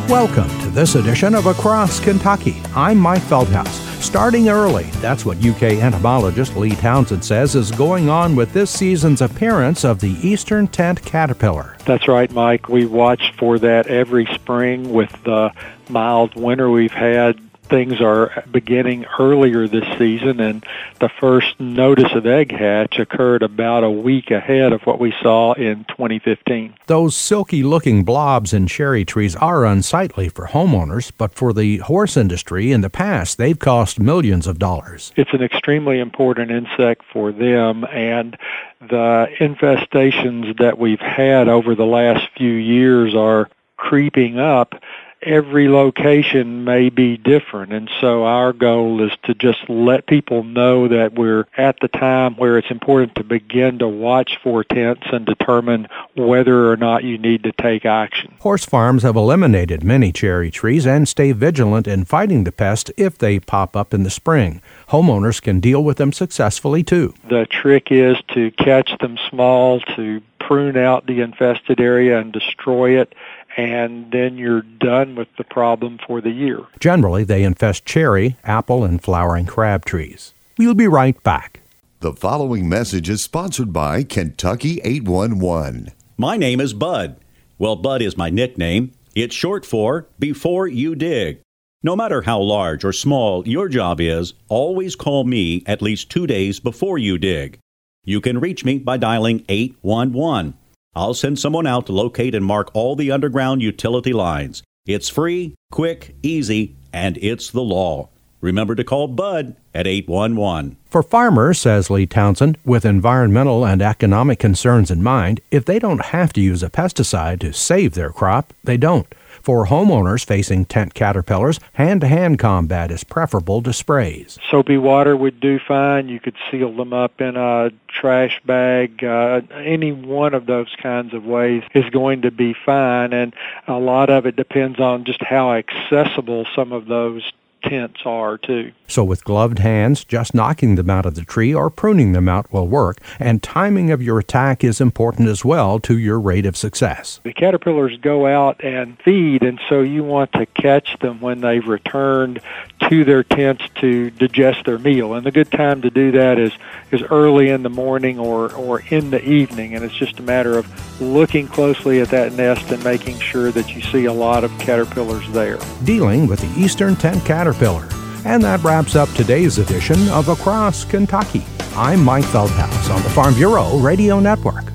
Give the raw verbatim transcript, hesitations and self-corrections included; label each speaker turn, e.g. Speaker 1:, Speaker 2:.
Speaker 1: Welcome to this edition of Across Kentucky. I'm Mike Feldhaus. Starting early, that's what U K entomologist Lee Townsend says is going on with this season's appearance of the eastern tent caterpillar.
Speaker 2: That's right, Mike. We watch for that every spring with the mild winter we've had. Things are beginning earlier this season, and the first notice of egg hatch occurred about a week ahead of what we saw in twenty fifteen.
Speaker 1: Those silky-looking blobs in cherry trees are unsightly for homeowners, but for the horse industry in the past, they've cost millions of dollars.
Speaker 2: It's an extremely important insect for them, and the infestations that we've had over the last few years are creeping up. Every location may be different, and so our goal is to just let people know that we're at the time where it's important to begin to watch for tents and determine whether or not you need to take action.
Speaker 1: Horse farms have eliminated many cherry trees and stay vigilant in fighting the pest if they pop up in the spring. Homeowners can deal with them successfully, too.
Speaker 2: The trick is to catch them small, to prune out the infested area and destroy it, and then you're done with the problem for the year.
Speaker 1: Generally, they infest cherry, apple, and flowering crab trees. We'll be right back.
Speaker 3: The following message is sponsored by Kentucky eight one one.
Speaker 4: My name is Bud. Well, Bud is my nickname. It's short for Before You Dig. No matter how large or small your job is, always call me at least two days before you dig. You can reach me by dialing eight one one. I'll send someone out to locate and mark all the underground utility lines. It's free, quick, easy, and it's the law. Remember to call Bud at eight one one.
Speaker 1: For farmers, says Lee Townsend, with environmental and economic concerns in mind, if they don't have to use a pesticide to save their crop, they don't. For homeowners facing tent caterpillars, hand-to-hand combat is preferable to sprays.
Speaker 2: Soapy water would do fine. You could seal them up in a trash bag. Uh, any one of those kinds of ways is going to be fine, and a lot of it depends on just how accessible some of those tents are, too.
Speaker 1: So with gloved hands, just knocking them out of the tree or pruning them out will work, and timing of your attack is important as well to your rate of success.
Speaker 2: The caterpillars go out and feed, and so you want to catch them when they've returned to their tents to digest their meal. And the good time to do that is, is early in the morning or, or in the evening, and it's just a matter of looking closely at that nest and making sure that you see a lot of caterpillars there.
Speaker 1: Dealing with the eastern tent caterpillar. And that wraps up today's edition of Across Kentucky. I'm Mike Feldhaus on the Farm Bureau Radio Network.